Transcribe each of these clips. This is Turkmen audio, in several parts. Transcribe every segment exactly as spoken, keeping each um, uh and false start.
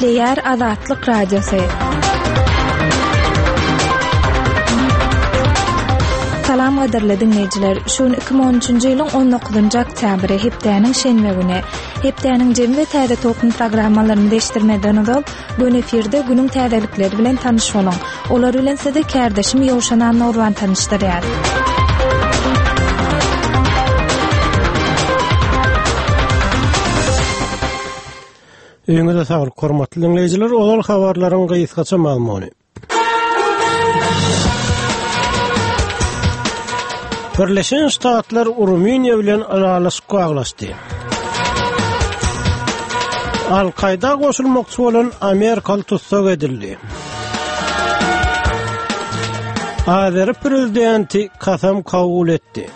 Gepleýär Azatlyk Radiosy. Salam gaderli dinleyijiler. Şun iki bin on üçünji ýylyň on dokuzunjy oktýabry hepdeniň şenbe güni. Hepdeniň jemde täze tokun programmalaryny değiştirmeden ol, bu efirde günüň täzelikleri bilen tanyş boluň. Olar bilen sizi kärdeşim Ýowşan Nurwan tanışdyrýar. Öňüňizde saglyk hormatly dinleyijiler, olar habarlaryň gysgaça maglumaty. Birleşen Ştatlar Ruminiýa bilen aralaşyk aglaşdy. Al-Qaida goşulmakçy bolan Amerikaly tutsak edildi. Azeri prezidenti kasam kabul etdi.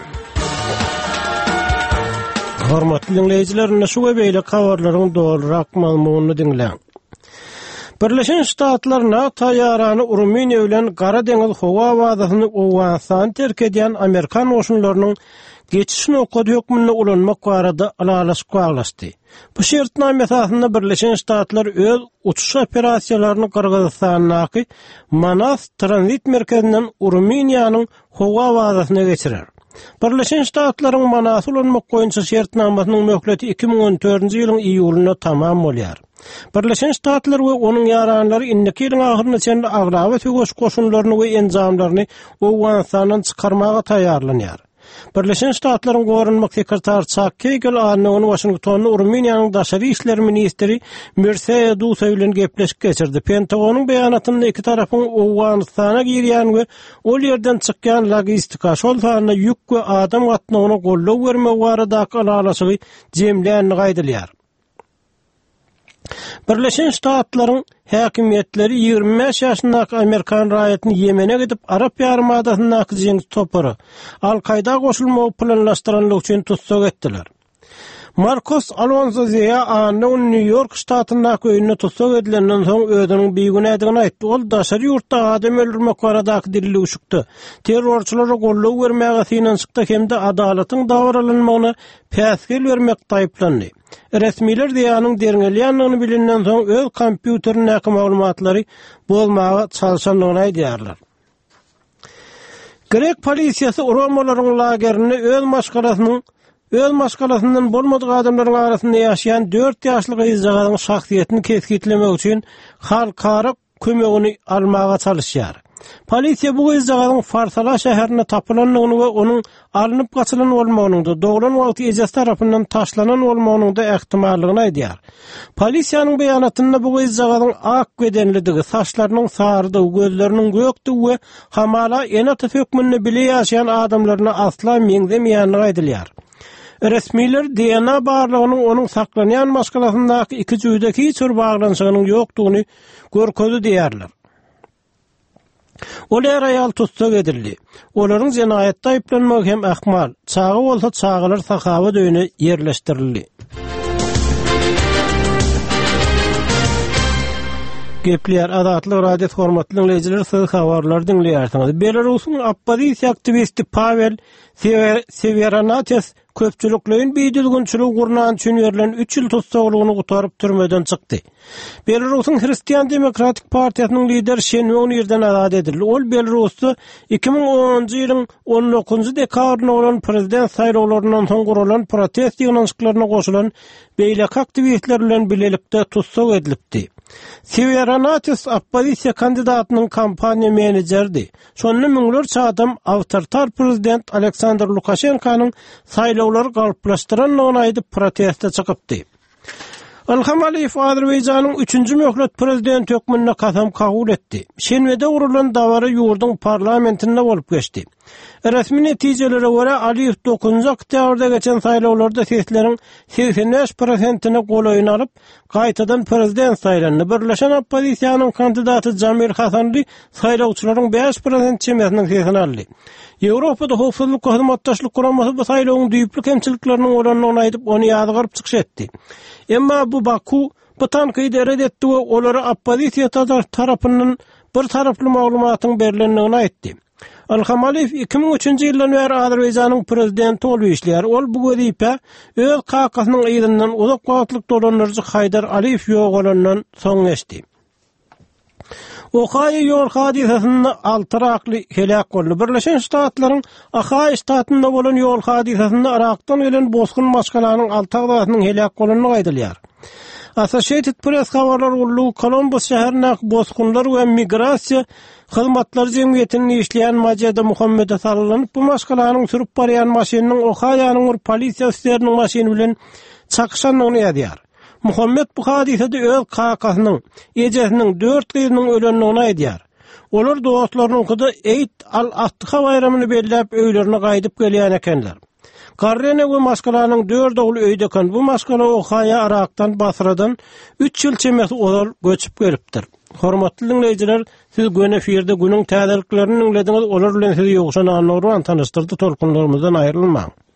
Hormatly dinleyijiler, şu we beýle habarlaryň dogrurak maglumatyny dinleň. Birleşen Ştatlar NATO ýarany Ruminiýa bilen Gara deňiz howa wazasyny Owganistan terk edýän Amerikan goşunlarynyň geçiş nokady hökmüne ulanmak barada aralaşyk aglaşdy. Bu şertname esasynda Birleşen Ştatlar öz uçuş operasiýalaryny Kyrgyzstanyňky Manas transit merkezinden Ruminiýanyň howa wazasyna geçirer. Birleşen Ştatlaryň Manasy ulanmak goýunça şertnamasynyň möhleti iki bin on dördünji ýylyň iýulyna tamam bolýar. Birleşen Ştatlar we onuň ýaranlary indiki ýylyň ahyryna çenli agraba tögüş goşunlaryny we enjamlaryny Owganistandan çykarmaga taýýarlanýar. Birleşen Ştatlaryň gorunmak sekretary Chuck Hagel anyny Washingtonda Ruminiýanyň daşary işler ministri Mircea Dusa bilen gepleşik geçirdi. Pentagonyň beýanatynda iki tarapyň Owganistana girýän we ol ýerden çykýan logistika şol sanyna ýük we adam gatnagyna gollaw bermek baradaky aralaşygy jemlänini gaýdylýar. Birleşen Ştatlaryň häkimetleri ýygrimi beş ýaşyndaky Amerikan raýatyny Ýemene gidip Arap ýarymadasynaky jeňiz topary Al-Qaida goşulmagy planlaşdyranlyk üçin tutsak etdiler. Marcos Alonso Zia anyny New York ştatyndaky öýüne tutsak edilenden soň özüniň beýgünädigini aýtdy. Ol daşary ýurtda adam öldürmek baradaky dilli uşukdy. Terrorçylara gollaw bermäge finansykda hemde adalatyň dagaralanmagyna päsgel bermek taýplandy. Resmiler diýanyň derňelýänligini bilenden soň öz kompýuteriniň maglumatlary bolmagy çalşanlygyny aýdýarlar. Grek polisiýasy Romalaryň lagerini öz maşgalasynyň öz maşgalasyndan bolmadyk adamlaryň arasynda ýaşaýan dört ýaşlyk ýyzygyň şahsiýetini keskitlemek üçin halkara kömegini almaga çalışýar. Polisiýa bu ýyzygyň Farsala şäherine tapylanlygyny we onuň alınıp gaçylan bolmagyny, dogran wagty ejes tarapyndan taşlanan bolmagyny da ähtimallygyny aýdýar. Polisiýanyň beýanatynda bu ýyzygyň ak bedenlidigi, saçlarynyň sardy, gözleriniň gökdi we hamala enat hökmünde bile ýaşaýan adamlaryna asla meňzemýänligi aýdylýar. Resmiler D N A barlygynyň onuň saklanýan maşgalasyndaky iki jüýdeki hiç bir baglanşygynyň ýokdugyny görkezdi diýerler. Olar aýal tutsak edildi. Olaryň jenaýatda aýplanmagy hem ähmal, çagy bolsa çagylar sakawa döýüne ýerleşdirildi. Gepleýär Azatlyk Radio hormatly dinleyijiler, siz habarlar dinleýärsiňiz. Belarusyň oppozisiýa aktivisti Pavel Severanates köpçüliklerin beýdilgünçilik gurnan üçin berilen üç ýyl tutsaklygyny gutaryp türmeden çykdy. Belarusyň Hristiýan Demokratik Partiýasynyň lideri şenbe ony ýerden azat edildi. Ol Belarusda iki bin onunji ýylyň on dokuzunjy dekabryna bolan prezident saýlawlaryndan soň gurulan protest ýygnançyklaryna goşulan beýleki aktivistler bilen bilelikde tutsak edilipdi. Severanates oppozisiýa kandidatynyň kampaniýa menejerdi. Şonu müňlerçe adam awtoritar prezident Aleksandr Lukashenkanyň saýlawlary galplaşdyranlygyny aýdyp protestde çykypdy. Ilham Aliýew Azerbaýjanyň üçünji möhlet prezident hökmüne kasam kabul etdi. Şenbede urulan dawary ýurduň parlamentinde bolup geçdi. Resmi netijelere göre Aliýew dokuzunjy oktýabrda geçen saýlawlarda sesleriň seksen beş prosentine golaýyny alyp, gaýtadan prezident saýlandy. Birleşen oppozisiýanyň kandidaty Jamil Hasanly saýlawçylaryň beş prosent çemesiniň sesini aldy. Ýewropada howpsuzlyk hyzmatdaşlyk guramasy bu saýlawyň düýpli kemçilikleriniň bolanyny aýdyp, ony ýadygaryp çykyş etdi. Emma bu Baku bu tanqid etdi we olary oppozisiýa tarapyndan bir taraply maglumatyň berilendigini aýtdy. Ilham Aliyev iki bin üçinji ýyldan beri Azerbaýjanyň prezidenti bolup işleýär. Ol bu wezipä öz kakasynyň ýerininden uzak wagtlyk dolanjy Haydar Aliyew ýok bolandan soň geçdi. Ohay ýol hadisasyny altyrakly helak boldy. Birleşen Ştatlaryň Ohay ştatynda bolan ýol hadisasyny Irakdan gelen bozgun maşgalanyň altagdasynyň helak bolanyny gaýdylýar. Associated Press habarlar ulu Columbus şäherine bozgunlar we migrasiýa hyzmatlary jemgyýetiniň işleýän Majida Muhammed sallanıp bu maşgalanyň sürüp barýan maşynyň Ohaýanyň polisiýa üsleriniň maşyny bilen çakışanyny ýadyar. Muhammed bu hadisede öz kakasynyň, ejesiniň dört gyzynyň ölenligini aýdýar. Olar dostlarynyň kıdy Eid al-Adha bayramyny belläp öýlerine gaýdyp gelýän ekenler. Karrene we maşgalanyň dört ogly öýdeken bu maşgala Ohaýa Irakdan Basradan üç ýyl çemesi olar göçüp gelipdir. Hormatly dinleýijiler, siz göne efirde günüň täzeliklerini dinlediňiz, olar bilen sizi ýoguşan anlaryň tanışdyrdy, tolkunlarymyzdan aýrylmaň.